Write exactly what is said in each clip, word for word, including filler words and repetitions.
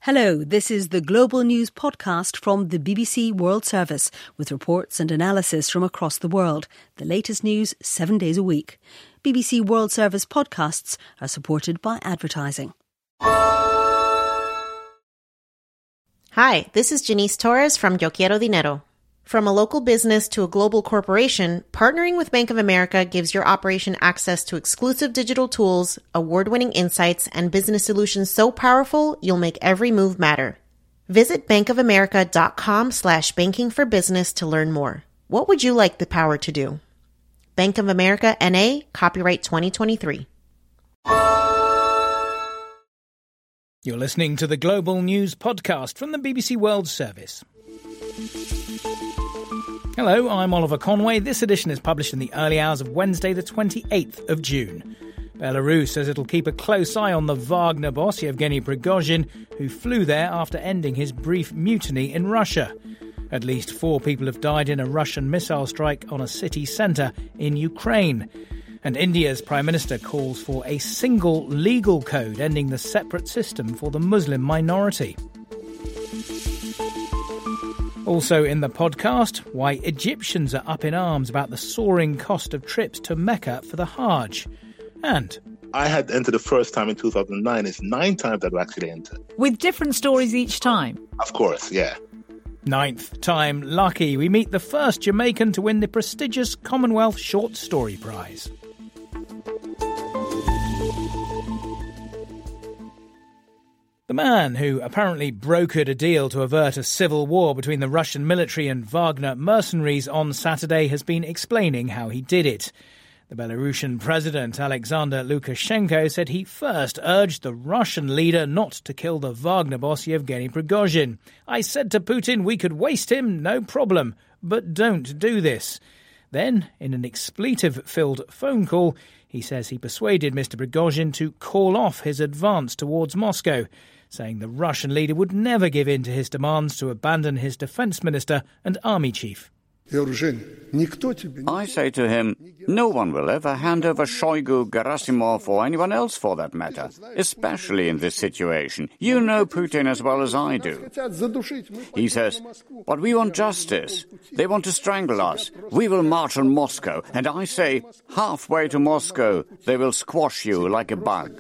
Hello, this is the Global News podcast from the B B C World Service with reports and analysis from across the world. The latest news seven days a week. B B C World Service podcasts are supported by advertising. Hi, this is Janice Torres from Yo Quiero Dinero. From a local business to a global corporation, partnering with Bank of America gives your operation access to exclusive digital tools, award-winning insights, and business solutions so powerful you'll make every move matter. Visit bankofamerica.com slash banking for business to learn more. What would you like the power to do? Bank of America N A, copyright twenty twenty-three. You're listening to the Global News podcast from the B B C World Service. Hello, I'm Oliver Conway. This edition is published in the early hours of Wednesday, the twenty-eighth of June. Belarus says it'll keep a close eye on the Wagner boss, Yevgeny Prigozhin, who flew there after ending his brief mutiny in Russia. At least four people have died in a Russian missile strike on a city centre in Ukraine. And India's Prime Minister calls for a single legal code ending the separate system for the Muslim minority. Also in the podcast, why Egyptians are up in arms about the soaring cost of trips to Mecca for the Hajj. And I had entered the first time in two thousand nine. It's nine times I've actually entered. With different stories each time? Of course, yeah. Ninth time lucky, we meet the first Jamaican to win the prestigious Commonwealth Short Story Prize. The man who apparently brokered a deal to avert a civil war between the Russian military and Wagner mercenaries on Saturday has been explaining how he did it. The Belarusian president, Alexander Lukashenko, said he first urged the Russian leader not to kill the Wagner boss Yevgeny Prigozhin. I said to Putin we could waste him, no problem, but don't do this. Then, in an expletive-filled phone call, he says he persuaded Mister Prigozhin to call off his advance towards Moscow, saying the Russian leader would never give in to his demands to abandon his defence minister and army chief. I say to him, no one will ever hand over Shoigu, Gerasimov or anyone else for that matter, especially in this situation. You know Putin as well as I do. He says, but we want justice. They want to strangle us. We will march on Moscow. And I say, halfway to Moscow, they will squash you like a bug.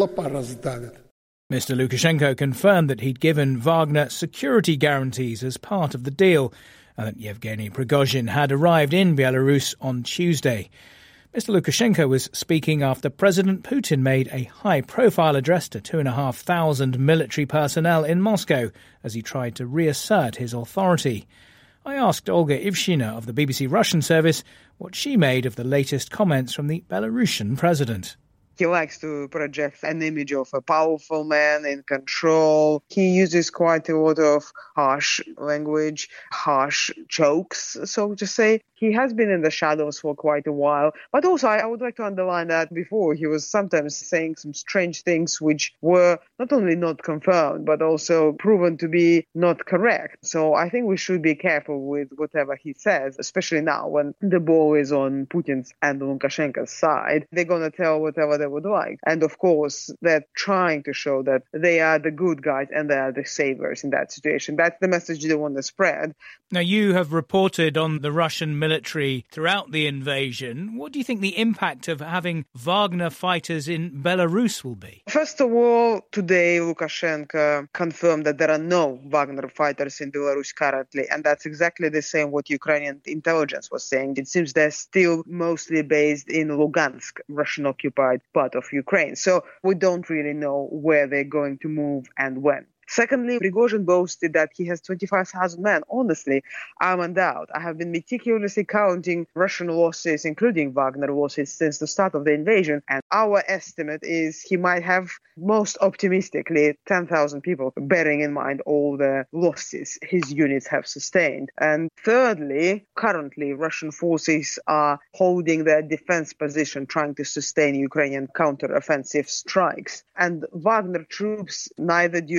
Mister Lukashenko confirmed that he'd given Wagner security guarantees as part of the deal, and that Yevgeny Prigozhin had arrived in Belarus on Tuesday. Mister Lukashenko was speaking after President Putin made a high-profile address to two and a half thousand military personnel in Moscow as he tried to reassert his authority. I asked Olga Ivshina of the B B C Russian service what she made of the latest comments from the Belarusian president. He likes to project an image of a powerful man in control. He uses quite a lot of harsh language, harsh jokes, so to say. He has been in the shadows for quite a while. But also, I would like to underline that before he was sometimes saying some strange things which were not only not confirmed, but also proven to be not correct. So I think we should be careful with whatever he says, especially now when the ball is on Putin's and Lukashenko's side. They're going to tell whatever they would like. And of course, they're trying to show that they are the good guys and they are the saviors in that situation. That's the message they want to spread. Now, you have reported on the Russian military throughout the invasion. What do you think the impact of having Wagner fighters in Belarus will be? First of all, today Lukashenko confirmed that there are no Wagner fighters in Belarus currently, and that's exactly the same what Ukrainian intelligence was saying. It seems they're still mostly based in Lugansk, Russian-occupied part of Ukraine. So we don't really know where they're going to move and when. Secondly, Prigozhin boasted that he has twenty-five thousand men. Honestly, I'm in doubt. I have been meticulously counting Russian losses, including Wagner losses, since the start of the invasion. And our estimate is he might have, most optimistically, ten thousand people, bearing in mind all the losses his units have sustained. And thirdly, currently, Russian forces are holding their defense position, trying to sustain Ukrainian counter-offensive strikes. And Wagner troops, neither during this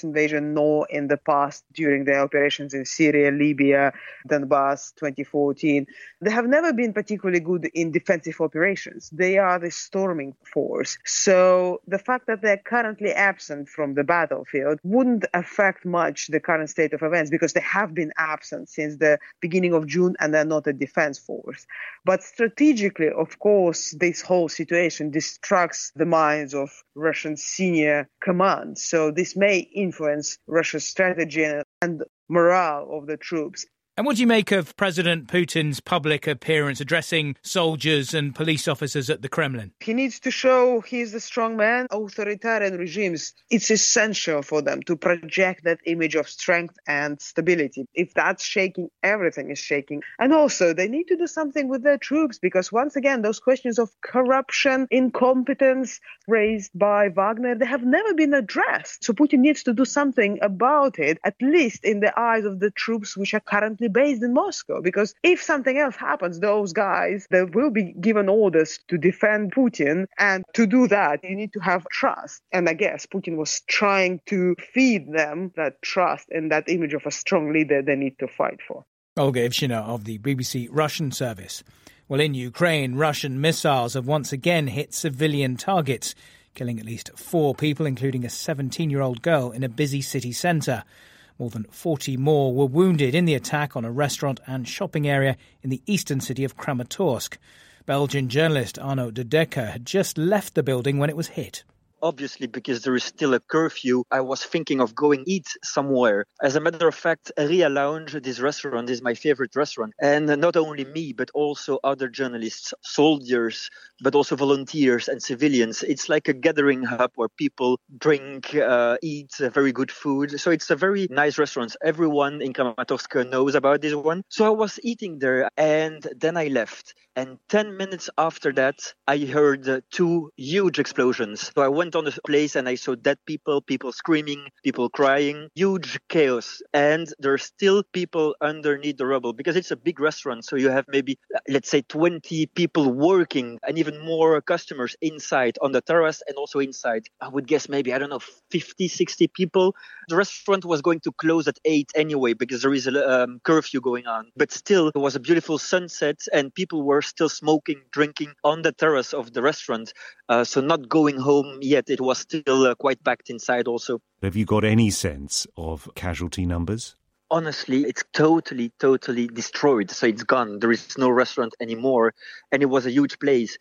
this invasion nor in the past during their operations in Syria, Libya, Donbass, twenty fourteen. They have never been particularly good in defensive operations. They are the storming force. So the fact that they're currently absent from the battlefield wouldn't affect much the current state of events because they have been absent since the beginning of June and they're not a defense force. But strategically, of course, this whole situation distracts the minds of Russian senior command. So this may influence Russia's strategy and morale of the troops. And what do you make of President Putin's public appearance addressing soldiers and police officers at the Kremlin? He needs to show he's a strong man. Authoritarian regimes, it's essential for them to project that image of strength and stability. If that's shaking, everything is shaking. And also, they need to do something with their troops because, once again, those questions of corruption, incompetence raised by Wagner, they have never been addressed. So Putin needs to do something about it, at least in the eyes of the troops which are currently based in Moscow, because if something else happens, those guys, they will be given orders to defend Putin, and to do that, you need to have trust. And I guess Putin was trying to feed them that trust and that image of a strong leader they need to fight for. Olga Ivshina of the B B C Russian service. Well, in Ukraine, Russian missiles have once again hit civilian targets, killing at least four people, including a seventeen-year-old girl in a busy city centre. More than forty more were wounded in the attack on a restaurant and shopping area in the eastern city of Kramatorsk. Belgian journalist Arno de Decker had just left the building when it was hit. Obviously, because there is still a curfew, I was thinking of going eat somewhere. As a matter of fact, Ria Lounge, this restaurant, is my favorite restaurant. And not only me, but also other journalists, soldiers, but also volunteers and civilians. It's like a gathering hub where people drink, uh, eat uh, very good food. So it's a very nice restaurant. Everyone in Kramatorsk knows about this one. So I was eating there and then I left. And ten minutes after that, I heard uh, two huge explosions. So I went on the place and I saw dead people, people screaming, people crying, huge chaos. And there are still people underneath the rubble because it's a big restaurant. So you have maybe, let's say, twenty people working and even more customers inside on the terrace and also inside. I would guess maybe, I don't know, fifty, sixty people. The restaurant was going to close at eight anyway because there is a um, curfew going on. But still, it was a beautiful sunset and people were still smoking, drinking on the terrace of the restaurant. Uh, so not going home yet. It was still uh, quite packed inside also. Have you got any sense of casualty numbers? Honestly, it's totally, totally destroyed. So it's gone. There is no restaurant anymore. And it was a huge place.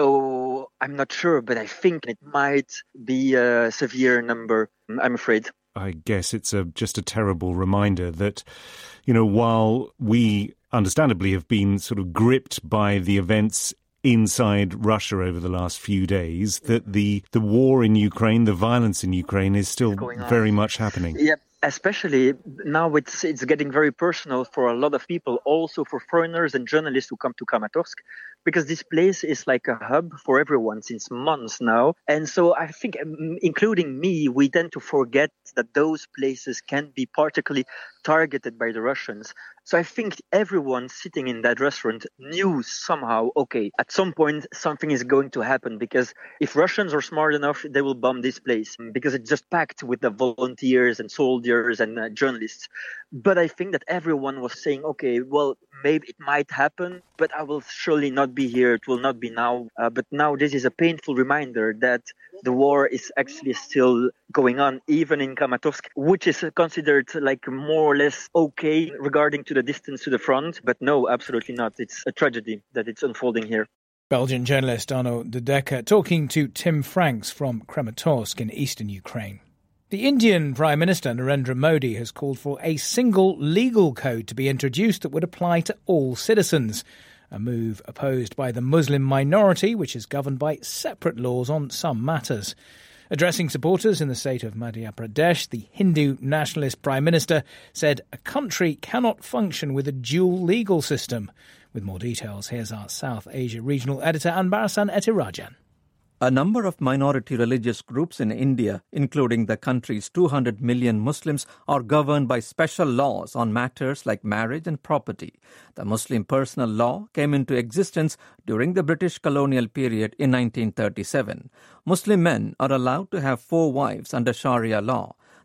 So I'm not sure, but I think it might be a severe number, I'm afraid. I guess it's a, just a terrible reminder that, you know, while we understandably have been sort of gripped by the events inside Russia over the last few days, that the, the war in Ukraine, the violence in Ukraine is still very much happening. Yep. Especially now it's it's getting very personal for a lot of people, also for foreigners and journalists who come to Kramatorsk, because this place is like a hub for everyone since months now. And so I think, including me, we tend to forget that those places can be particularly targeted by the Russians. So I think everyone sitting in that restaurant knew somehow, okay, at some point something is going to happen, because if Russians are smart enough, they will bomb this place because it's just packed with the volunteers and soldiers and uh, journalists. But I think that everyone was saying, okay, well, maybe it might happen, but I will surely not be here. It will not be now. Uh, but now this is a painful reminder that the war is actually still going on, even in Kramatorsk, which is considered like more or less okay regarding to the distance to the front. But no, absolutely not. It's a tragedy that it's unfolding here. Belgian journalist Arno de Decker talking to Tim Franks from Kramatorsk in eastern Ukraine. The Indian Prime Minister Narendra Modi has called for a single legal code to be introduced that would apply to all citizens, a move opposed by the Muslim minority, which is governed by separate laws on some matters. Addressing supporters in the state of Madhya Pradesh, the Hindu nationalist Prime Minister said a country cannot function with a dual legal system. With more details, here's our South Asia regional editor Anbarasan Etirajan. A number of minority religious groups in India, including the country's two hundred million Muslims, are governed by special laws on matters like marriage and property. The Muslim personal law came into existence during the British colonial period in nineteen thirty-seven. Muslim men are allowed to have four wives under Sharia law.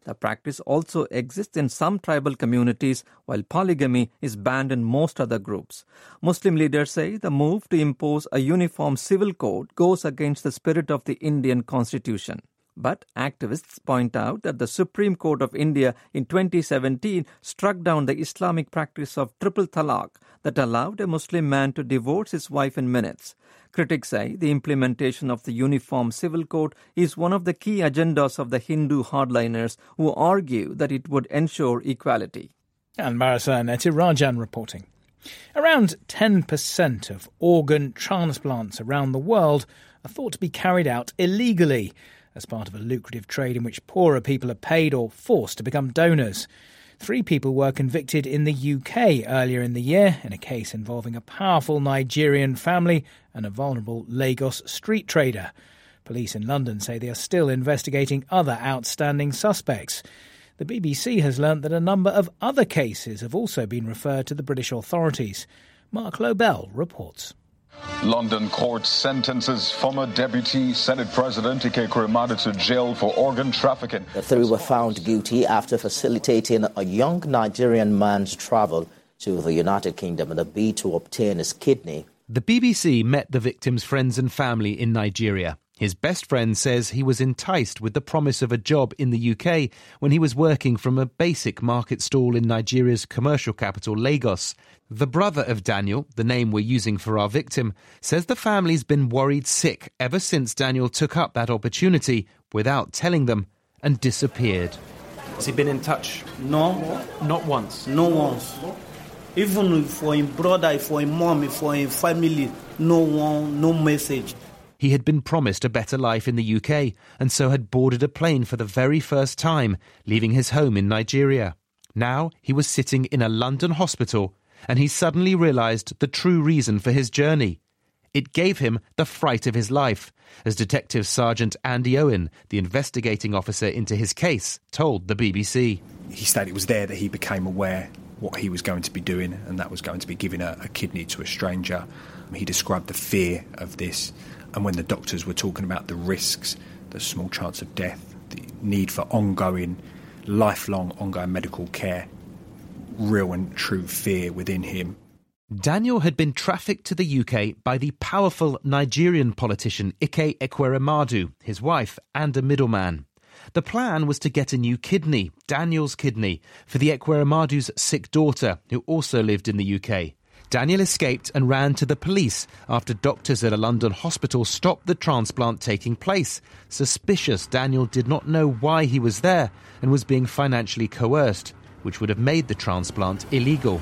The practice also exists in some tribal communities, while polygamy is banned in most other groups. Muslim leaders say the move to impose a uniform civil code goes against the spirit of the Indian constitution. But activists point out that the Supreme Court of India in twenty seventeen struck down the Islamic practice of triple talaq that allowed a Muslim man to divorce his wife in minutes. Critics say the implementation of the Uniform Civil Code is one of the key agendas of the Hindu hardliners who argue that it would ensure equality. And Marasan Etirajan reporting. Around ten percent of organ transplants around the world are thought to be carried out illegally as part of a lucrative trade in which poorer people are paid or forced to become donors. Three people were convicted in the U K earlier in the year in a case involving a powerful Nigerian family and a vulnerable Lagos street trader. Police in London say they are still investigating other outstanding suspects. The B B C has learnt that a number of other cases have also been referred to the British authorities. Mark Lobel reports. London court sentences former Deputy Senate President Ike Ekweremadu to jail for organ trafficking. The three were found guilty after facilitating a young Nigerian man's travel to the United Kingdom in a bid to obtain his kidney. The B B C met the victim's friends and family in Nigeria. His best friend says he was enticed with the promise of a job in the U K when he was working from a basic market stall in Nigeria's commercial capital, Lagos. The brother of Daniel, the name we're using for our victim, says the family's been worried sick ever since Daniel took up that opportunity without telling them and disappeared. Has he been in touch? No. Not once? No once. Even for his brother, for his mom, for his family, no one, no message. He had been promised a better life in the U K and so had boarded a plane for the very first time, leaving his home in Nigeria. Now he was sitting in a London hospital and he suddenly realised the true reason for his journey. It gave him the fright of his life, as Detective Sergeant Andy Owen, the investigating officer into his case, told the B B C. He said it was there that he became aware what he was going to be doing, and that was going to be giving a, a kidney to a stranger. He described the fear of this, and when the doctors were talking about the risks, the small chance of death, the need for ongoing, lifelong, ongoing medical care, real and true fear within him. Daniel had been trafficked to the U K by the powerful Nigerian politician Ike Ekweremadu, his wife, and a middleman. The plan was to get a new kidney, Daniel's kidney, for the Ekweremadu's sick daughter, who also lived in the U K. Daniel escaped and ran to the police after doctors at a London hospital stopped the transplant taking place. Suspicious, Daniel did not know why he was there and was being financially coerced, which would have made the transplant illegal.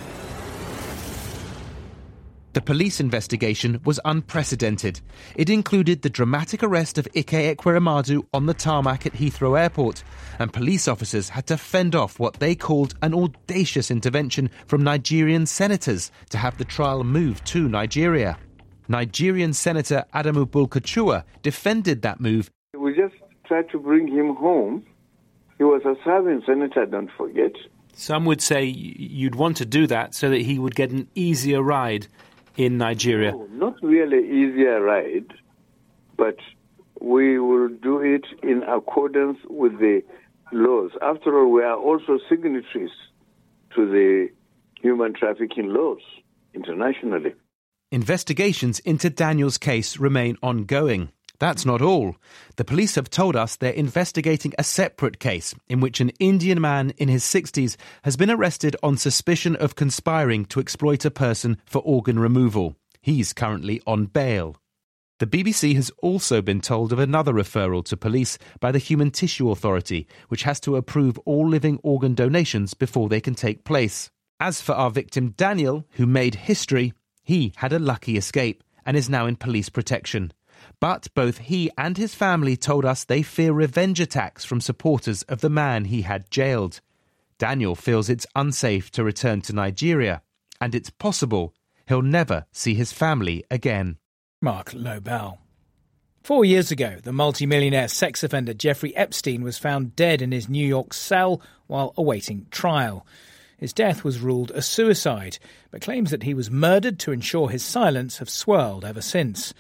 The police investigation was unprecedented. It included the dramatic arrest of Ike Ekweremadu on the tarmac at Heathrow Airport, and police officers had to fend off what they called an audacious intervention from Nigerian senators to have the trial moved to Nigeria. Nigerian Senator Adamu Bulkachua defended that move. We just tried to bring him home. He was a serving senator, don't forget. Some would say you'd want to do that so that he would get an easier ride in Nigeria. No, not really easier ride, but we will do it in accordance with the laws. After all, we are also signatories to the human trafficking laws internationally. Investigations into Daniel's case remain ongoing. That's not all. The police have told us they're investigating a separate case in which an Indian man in his sixties has been arrested on suspicion of conspiring to exploit a person for organ removal. He's currently on bail. The B B C has also been told of another referral to police by the Human Tissue Authority, which has to approve all living organ donations before they can take place. As for our victim Daniel, who made history, he had a lucky escape and is now in police protection. But both he and his family told us they fear revenge attacks from supporters of the man he had jailed. Daniel feels it's unsafe to return to Nigeria, and it's possible he'll never see his family again. Mark Lobel. Four years ago, the multimillionaire sex offender Jeffrey Epstein was found dead in his New York cell while awaiting trial. His death was ruled a suicide, but claims that he was murdered to ensure his silence have swirled ever since.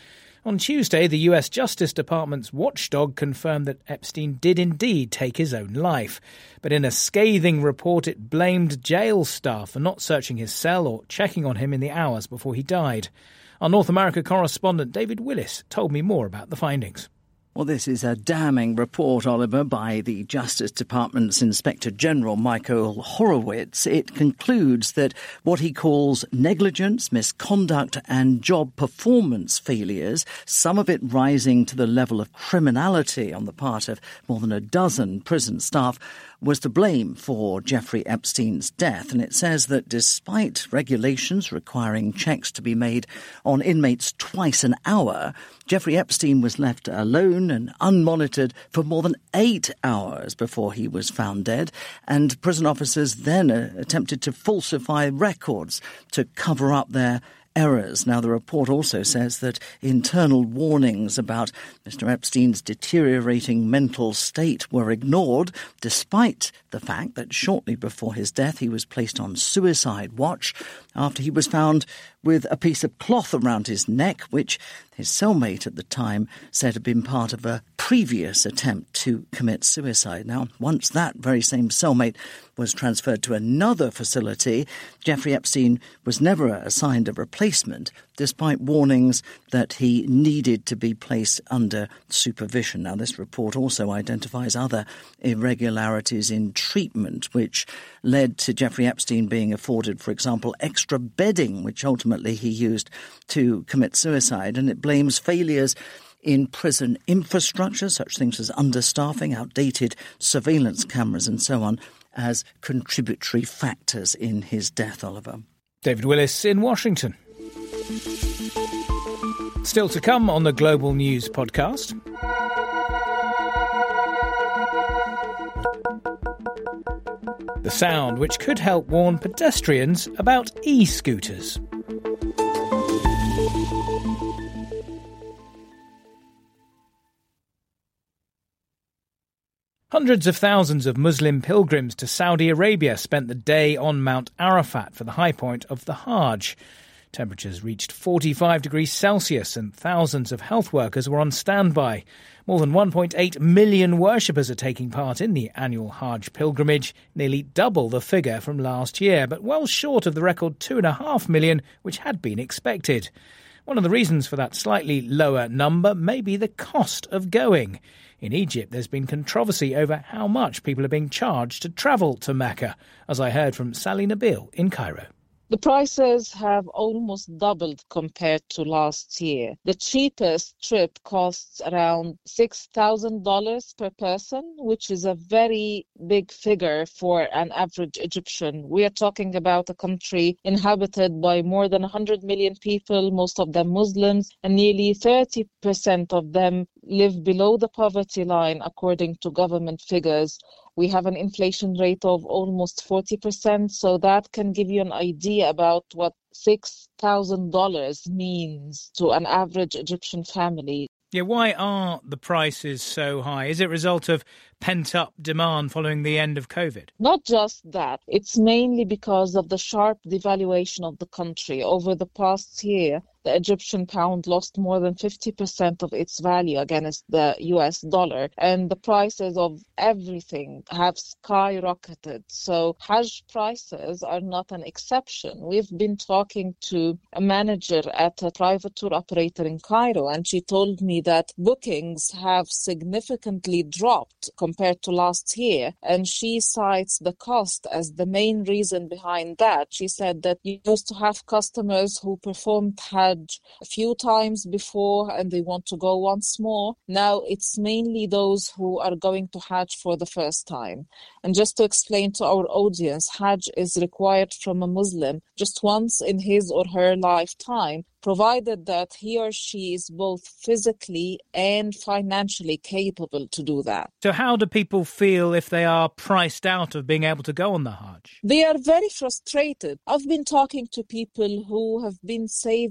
On Tuesday, the U S Justice Department's watchdog confirmed that Epstein did indeed take his own life. But in a scathing report, it blamed jail staff for not searching his cell or checking on him in the hours before he died. Our North America correspondent David Willis told me more about the findings. Well, this is a damning report, Oliver, by the Justice Department's Inspector General, Michael Horowitz. It concludes that what he calls negligence, misconduct and job performance failures, some of it rising to the level of criminality on the part of more than a dozen prison staff, was to blame for Jeffrey Epstein's death. And it says that despite regulations requiring checks to be made on inmates twice an hour, Jeffrey Epstein was left alone and unmonitored for more than eight hours before he was found dead. And prison officers then uh, attempted to falsify records to cover up their errors. Now, the report also says that internal warnings about Mister Epstein's deteriorating mental state were ignored, despite the fact that shortly before his death he was placed on suicide watch after he was found with a piece of cloth around his neck, which his cellmate at the time said had been part of a previous attempt to commit suicide. Now, once that very same cellmate was transferred to another facility, Jeffrey Epstein was never assigned a replacement, despite warnings that he needed to be placed under supervision. Now, this report also identifies other irregularities in treatment, which led to Jeffrey Epstein being afforded, for example, extra bedding, which ultimately he used to commit suicide. And it blames failures in prison infrastructure, such things as understaffing, outdated surveillance cameras and so on, as contributory factors in his death, Oliver. David Willis in Washington. Still to come on the Global News podcast. The sound which could help warn pedestrians about e-scooters. Hundreds of thousands of Muslim pilgrims to Saudi Arabia spent the day on Mount Arafat for the high point of the Hajj. Temperatures reached forty-five degrees Celsius and thousands of health workers were on standby. More than one point eight million worshippers are taking part in the annual Hajj pilgrimage, nearly double the figure from last year, but well short of the record two point five million which had been expected. One of the reasons for that slightly lower number may be the cost of going. In Egypt, there's been controversy over how much people are being charged to travel to Mecca, as I heard from Sally Nabil in Cairo. The prices have almost doubled compared to last year. The cheapest trip costs around six thousand dollars per person, which is a very big figure for an average Egyptian. We are talking about a country inhabited by more than one hundred million people, most of them Muslims, and nearly thirty percent of them live below the poverty line, according to government figures. We have an inflation rate of almost forty percent, so that can give you an idea about what six thousand dollars means to an average Egyptian family. Yeah, why are the prices so high? Is it a result of pent-up demand following the end of COVID? Not just that. It's mainly because of the sharp devaluation of the country. Over the past year, the Egyptian pound lost more than fifty percent of its value against the U S dollar, and the prices of everything have skyrocketed. So Hajj prices are not an exception. We've been talking to a manager at a private tour operator in Cairo, and she told me that bookings have significantly dropped compared to last year, and she cites the cost as the main reason behind that. She said that you used to have customers who performed Hajj a few times before and they want to go once more. Now it's mainly those who are going to Hajj for the first time. And just to explain to our audience, Hajj is required from a Muslim just once in his or her lifetime, provided that he or she is both physically and financially capable to do that. So how do people feel if they are priced out of being able to go on the Hajj? They are very frustrated. I've been talking to people who have been saving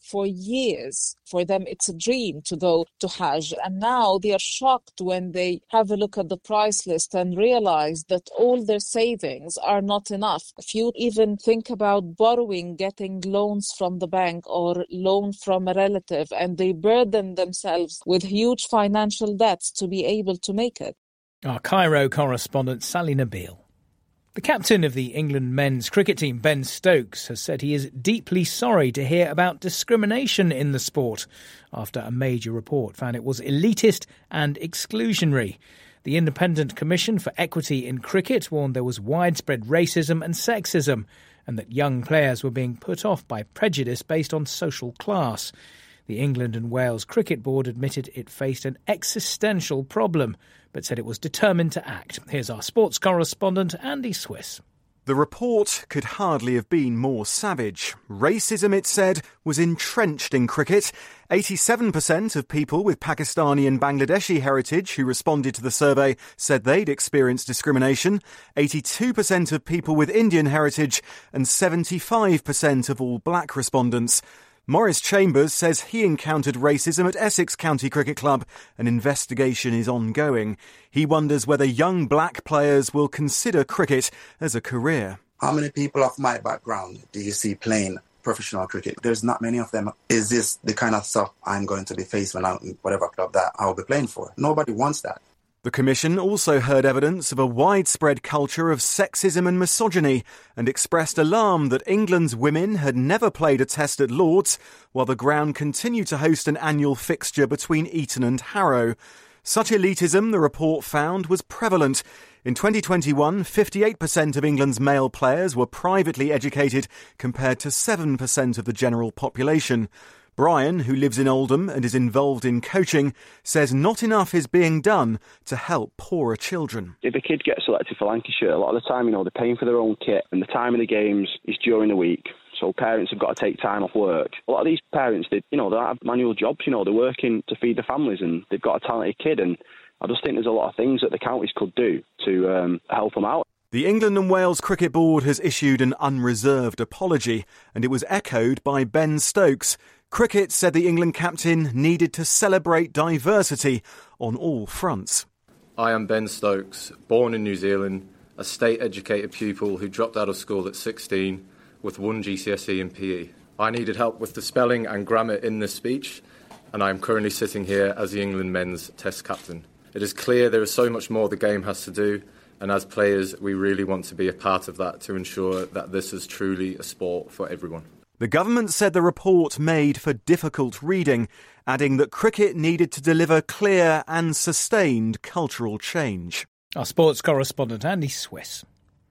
for years. For them, it's a dream to go to Hajj. And now they are shocked when they have a look at the price list and realize that all their savings are not enough. If you even think about borrowing, getting loans from the bank or loan from a relative, and they burden themselves with huge financial debts to be able to make it. Our Cairo correspondent Sally Nabil. The captain of the England men's cricket team, Ben Stokes, has said he is deeply sorry to hear about discrimination in the sport after a major report found it was elitist and exclusionary. The Independent Commission for Equity in Cricket warned there was widespread racism and sexism and that young players were being put off by prejudice based on social class. The England and Wales Cricket Board admitted it faced an existential problem, but said it was determined to act. Here's our sports correspondent, Andy Swiss. The report could hardly have been more savage. Racism, it said, was entrenched in cricket. eighty-seven percent of people with Pakistani and Bangladeshi heritage who responded to the survey said they'd experienced discrimination. eighty-two percent of people with Indian heritage and seventy-five percent of all black respondents. Maurice Chambers says he encountered racism at Essex County Cricket Club. An investigation is ongoing. He wonders whether young black players will consider cricket as a career. How many people of my background do you see playing professional cricket? There's not many of them. Is this the kind of stuff I'm going to be faced when I'm in whatever club that I'll be playing for? Nobody wants that. The Commission also heard evidence of a widespread culture of sexism and misogyny and expressed alarm that England's women had never played a test at Lord's, while the ground continued to host an annual fixture between Eton and Harrow. Such elitism, the report found, was prevalent. In twenty twenty-one, fifty-eight percent of England's male players were privately educated compared to seven percent of the general population. Brian, who lives in Oldham and is involved in coaching, says not enough is being done to help poorer children. If a kid gets selected for Lancashire, a lot of the time, you know, they're paying for their own kit, and the time of the games is during the week. So parents have got to take time off work. A lot of these parents, they, you know, they don't have manual jobs. You know, they're working to feed their families, and they've got a talented kid. And I just think there's a lot of things that the counties could do to um, help them out. The England and Wales Cricket Board has issued an unreserved apology, and it was echoed by Ben Stokes. Cricket said the England captain needed to celebrate diversity on all fronts. I am Ben Stokes, born in New Zealand, a state-educated pupil who dropped out of school at sixteen with one G C S E in P E. I needed help with the spelling and grammar in this speech, and I am currently sitting here as the England men's Test captain. It is clear there is so much more the game has to do, and as players, we really want to be a part of that to ensure that this is truly a sport for everyone. The government said the report made for difficult reading, adding that cricket needed to deliver clear and sustained cultural change. Our sports correspondent Andy Swiss.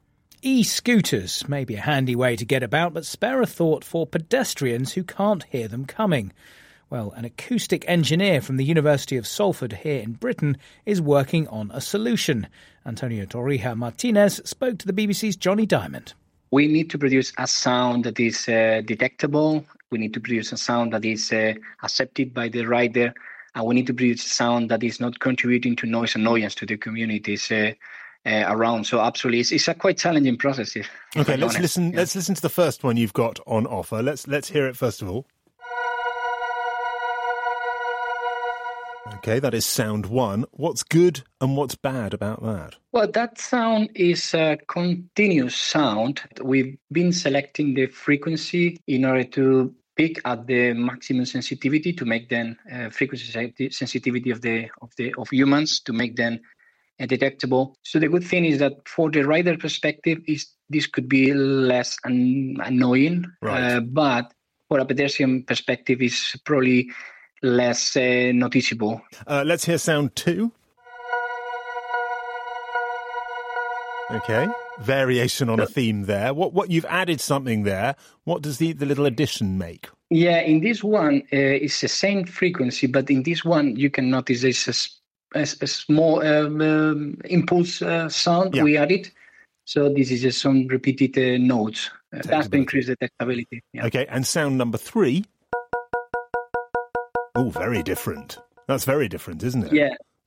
E-scooters may be a handy way to get about, but spare a thought for pedestrians who can't hear them coming. Well, an acoustic engineer from the University of Salford here in Britain is working on a solution. Antonio Torrija Martinez spoke to the B B C's Johnny Diamond. We need to produce a sound that is uh, detectable. We need to produce a sound that is uh, accepted by the rider. And we need to produce a sound that is not contributing to noise annoyance to the communities uh, uh, around. So absolutely, it's, it's a quite challenging process. If, if okay, I'm let's honest. listen. Yeah. Let's listen to the first one you've got on offer. Let's let's hear it first of all. Okay, that is sound one. What's good and what's bad about that? Well, that sound is a continuous sound. We've been selecting the frequency in order to pick at the maximum sensitivity to make them uh, frequency sensitivity of the of the of humans to make them uh, detectable. So the good thing is that for the rider perspective, is this could be less an- annoying, right. uh, but for a pedestrian perspective, is probably less uh, noticeable. Uh, let's hear sound two. Okay, variation on a theme there. What what you've added something there. What does the, the little addition make? Yeah, in this one, uh, it's the same frequency, but in this one, you can notice there's a, a, a small um, um, impulse uh, sound Yeah. we added. So this is just some repeated uh, notes. Uh, that's to increase the detectability. Yeah. Okay, and sound number three. Oh, very different. That's very different, isn't it? Yeah.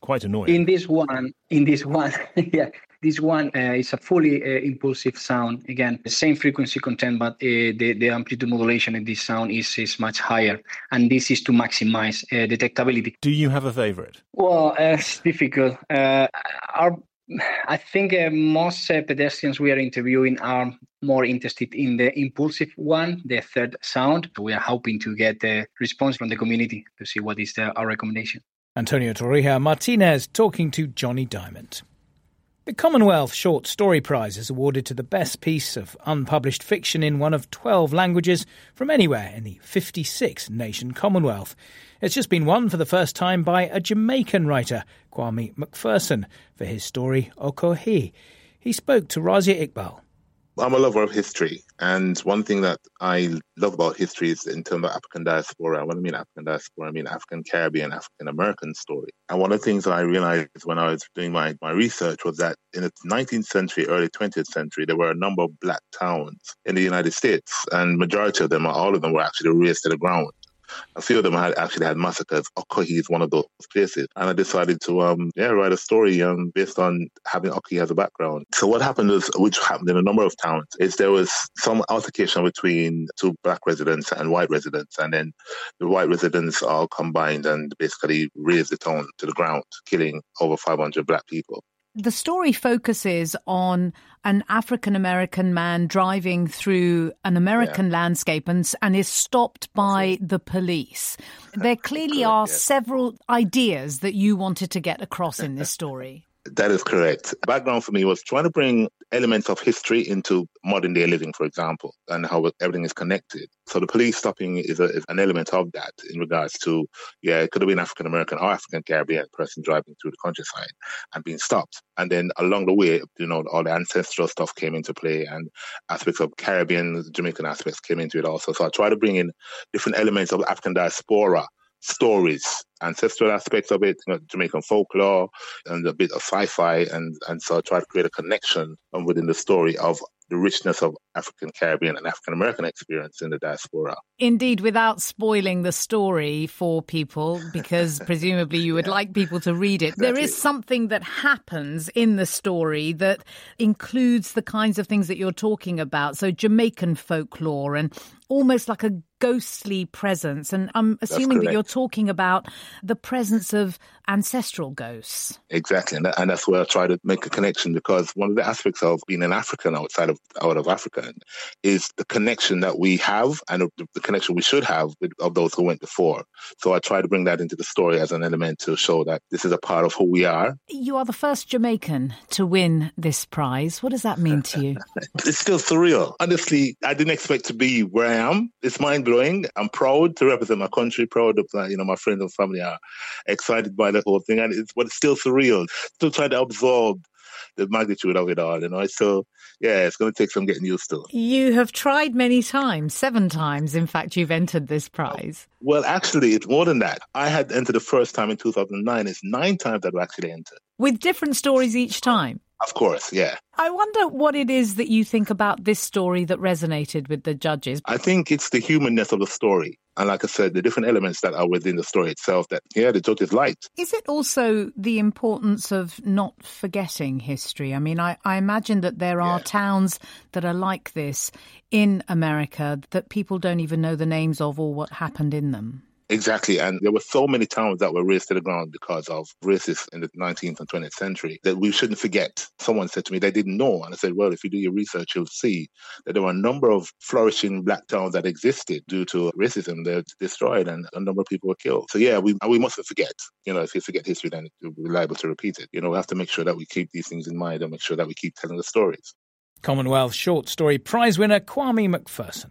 quite annoying. In this one, in this one, yeah, this one uh, is a fully uh, impulsive sound. Again, the same frequency content, but uh, the, the amplitude modulation in this sound is, is much higher. And this is to maximize uh, detectability. Do you have a favorite? Well, uh, it's difficult. Uh, our I think uh, most uh, pedestrians we are interviewing are more interested in the impulsive one, the third sound. We are hoping to get a response from the community to see what is the, our recommendation. Antonio Torrija Martinez talking to Johnny Diamond. The Commonwealth Short Story Prize is awarded to the best piece of unpublished fiction in one of twelve languages from anywhere in the fifty-six nation Commonwealth. It's just been won for the first time by a Jamaican writer, Kwame McPherson, for his story Okohi. He spoke to Razia Iqbal. I'm a lover of history, and one thing that I love about history is in terms of African diaspora. When I mean African diaspora, I mean African Caribbean, African American story. And one of the things that I realized when I was doing my, my research was that in the nineteenth century, early twentieth century, there were a number of black towns in the United States, and majority of them, all of them, were actually razed to the ground. A few of them had actually had massacres. Okohi is one of those places. And I decided to um, yeah, write a story um, based on having Okohi as a background. So what happened was, which happened in a number of towns, is there was some altercation between two black residents and white residents. And then the white residents all combined and basically razed the town to the ground, killing over five hundred black people. The story focuses on an African-American man driving through an American yeah. landscape and, and is stopped by the police. There clearly Correct, are yes. several ideas that you wanted to get across in this story. That is correct. The background for me was trying to bring elements of history into modern day living, for example, and how everything is connected. So the police stopping is, a, is an element of that in regards to, yeah, it could have been African American or African Caribbean person driving through the countryside and being stopped. And then along the way, you know, all the ancestral stuff came into play and aspects of Caribbean, Jamaican aspects came into it also. So I try to bring in different elements of African diaspora stories, ancestral aspects of it, you know, Jamaican folklore, and a bit of sci-fi, and, and so I try to create a connection within the story of the richness of African Caribbean and African American experience in the diaspora. Indeed, without spoiling the story for people, because presumably you would yeah. like people to read it, exactly. There is something that happens in the story that includes the kinds of things that you're talking about. So Jamaican folklore and almost like a ghostly presence. And I'm assuming that you're talking about the presence of ancestral ghosts. Exactly. And, that, and that's where I try to make a connection, because one of the aspects of being an African outside of out of Africa is the connection that we have and the, the connection we should have with of those who went before. So I try to bring that into the story as an element to show that this is a part of who we are. You are the first Jamaican to win this prize. What does that mean to you? It's still surreal. Honestly, I didn't expect to be where I am. It's mind-blowing. I'm proud to represent my country, proud of, you know, my friends and family are excited by the whole thing. And it's, but it's still surreal. Still trying to absorb the magnitude of it all, you know. So, yeah, it's going to take some getting used to. You have tried many times, seven times, in fact, you've entered this prize. Well, actually, it's more than that. I had entered the first time in two thousand nine. It's nine times that I've actually entered. With different stories each time? Of course, yeah. I wonder what it is that you think about this story that resonated with the judges. I think it's the humanness of the story. And like I said, the different elements that are within the story itself that, yeah, the judges liked. Is it also the importance of not forgetting history? I mean, I, I imagine that there are yeah. towns that are like this in America that people don't even know the names of or what happened in them. Exactly. And there were so many towns that were razed to the ground because of racists in the nineteenth and twentieth century that we shouldn't forget. Someone said to me they didn't know. And I said, well, if you do your research, you'll see that there were a number of flourishing black towns that existed due to racism. They're destroyed and a number of people were killed. So, yeah, we we mustn't forget. You know, if you forget history, then we're liable to repeat it. You know, we have to make sure that we keep these things in mind and make sure that we keep telling the stories. Commonwealth Short Story Prize winner Kwame McPherson.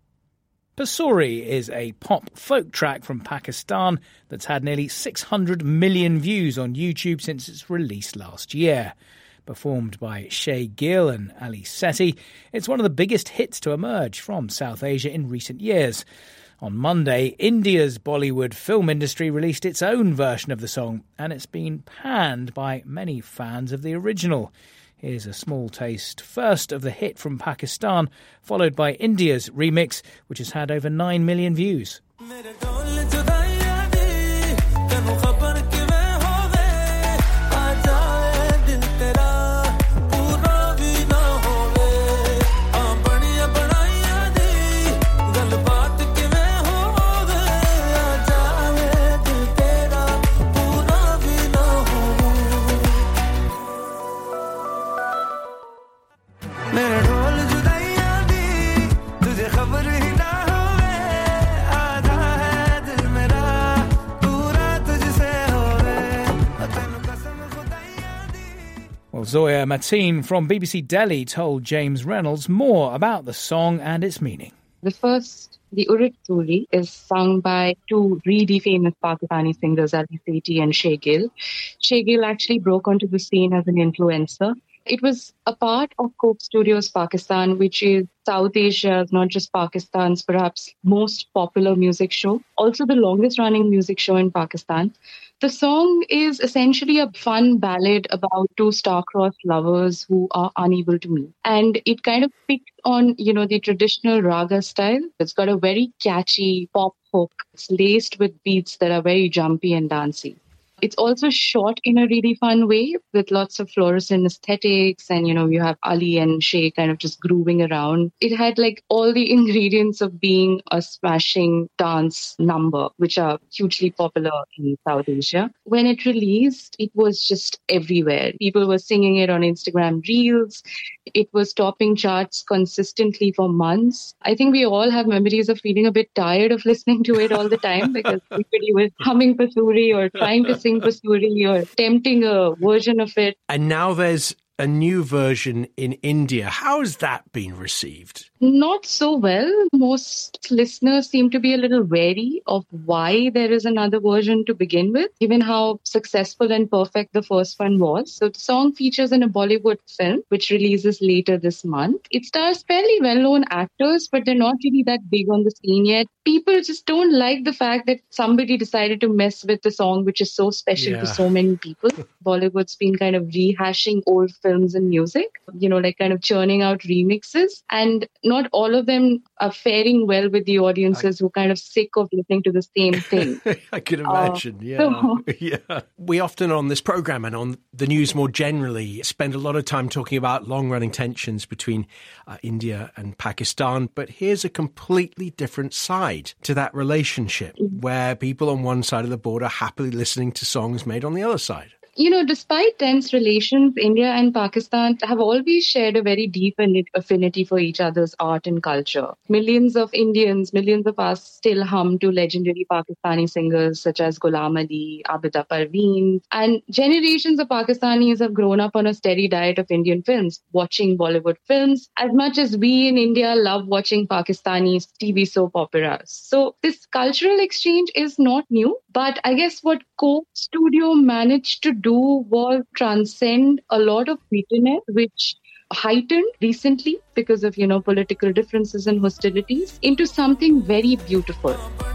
Pasuri is a pop folk track from Pakistan that's had nearly six hundred million views on YouTube since its release last year. Performed by Shay Gill and Ali Sethi, it's one of the biggest hits to emerge from South Asia in recent years. On Monday, India's Bollywood film industry released its own version of the song, and it's been panned by many fans of the original. Here's a small taste first of the hit from Pakistan, followed by India's remix, which has had over nine million views. मेरे ढोल जुदाइयां दी तुझे खबर ही ना होवे आधा है दिल मेरा पूरा तुझसे होवे तेनु कसम खुदाइयां दी. Well, Zoya Mateen from B B C Delhi told James Reynolds more about the song and its meaning. The first, the Urit Suri, is sung by two really famous Pakistani singers, Ali Sethi and Shay Gill. Shay Gill actually broke onto the scene as an influencer. It was a part of Coke Studios Pakistan, which is South Asia's, not just Pakistan's, perhaps most popular music show. Also the longest running music show in Pakistan. The song is essentially a fun ballad about two star-crossed lovers who are unable to meet. And it kind of picked on, you know, the traditional raga style. It's got a very catchy pop hook. It's laced with beats that are very jumpy and dancey. It's also shot in a really fun way with lots of fluorescent aesthetics, and, you know, you have Ali and Shay kind of just grooving around. It had like all the ingredients of being a smashing dance number, which are hugely popular in South Asia. When it released, it was just everywhere. People were singing it on Instagram Reels. It was topping charts consistently for months. I think we all have memories of feeling a bit tired of listening to it all the time because everybody was humming Pasuri or trying to sing Pasuri or attempting a version of it. And now there's a new version in India. How has that been received? Not so well. Most listeners seem to be a little wary of why there is another version to begin with, given how successful and perfect the first one was. So the song features in a Bollywood film, which releases later this month. It stars fairly well-known actors, but they're not really that big on the scene yet. People just don't like the fact that somebody decided to mess with the song, which is so special Yeah. to so many people. Bollywood's been kind of rehashing old films and music, you know, like kind of churning out remixes. And not all of them are faring well with the audiences who are kind of sick of listening to the same thing. I can imagine, Uh, yeah. so- yeah. We often on this programme and on the news more generally spend a lot of time talking about long-running tensions between uh, India and Pakistan, but here's a completely different side to that relationship where people on one side of the border are happily listening to songs made on the other side. You know, despite tense relations, India and Pakistan have always shared a very deep and affinity for each other's art and culture. Millions of Indians, millions of us still hum to legendary Pakistani singers such as Ghulam Ali, Abida Parveen, and generations of Pakistanis have grown up on a steady diet of Indian films, watching Bollywood films as much as we in India love watching Pakistani T V soap operas. So this cultural exchange is not new, but I guess what Coke Studio managed to do was transcend a lot of bitterness, which heightened recently because of, you know, political differences and hostilities, into something very beautiful.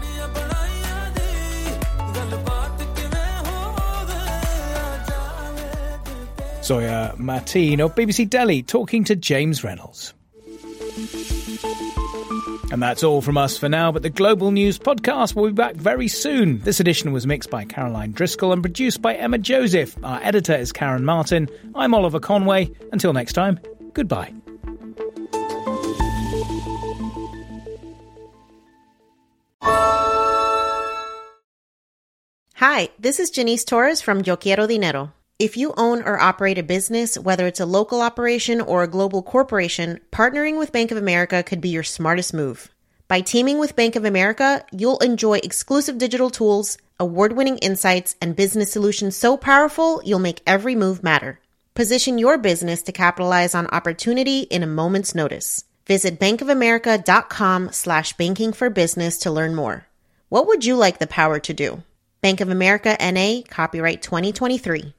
Zoya Mateen of B B C Delhi talking to James Reynolds. And that's all from us for now, but the Global News Podcast will be back very soon. This edition was mixed by Caroline Driscoll and produced by Emma Joseph. Our editor is Karen Martin. I'm Oliver Conway. Until next time, goodbye. Hi, this is Janice Torres from Yo Quiero Dinero. If you own or operate a business, whether it's a local operation or a global corporation, partnering with Bank of America could be your smartest move. By teaming with Bank of America, you'll enjoy exclusive digital tools, award-winning insights, and business solutions so powerful, you'll make every move matter. Position your business to capitalize on opportunity in a moment's notice. Visit bankofamerica.com slash banking for business to learn more. What would you like the power to do? Bank of America N A, copyright twenty twenty-three.